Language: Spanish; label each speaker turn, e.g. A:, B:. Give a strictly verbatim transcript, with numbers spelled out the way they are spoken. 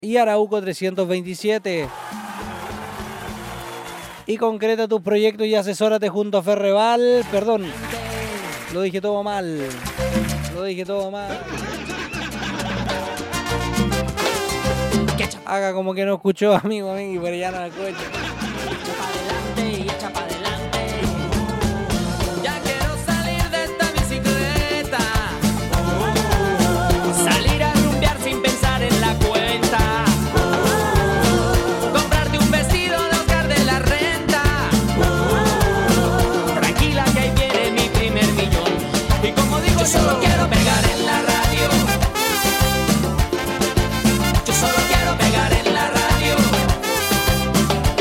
A: y Arauco trescientos veintisiete. Y concreta tus proyectos y asesórate junto a Ferreval. Perdón, lo dije todo mal. Lo dije todo mal. Haga como que no escuchó, amigo, amigo, pero ya no escucha.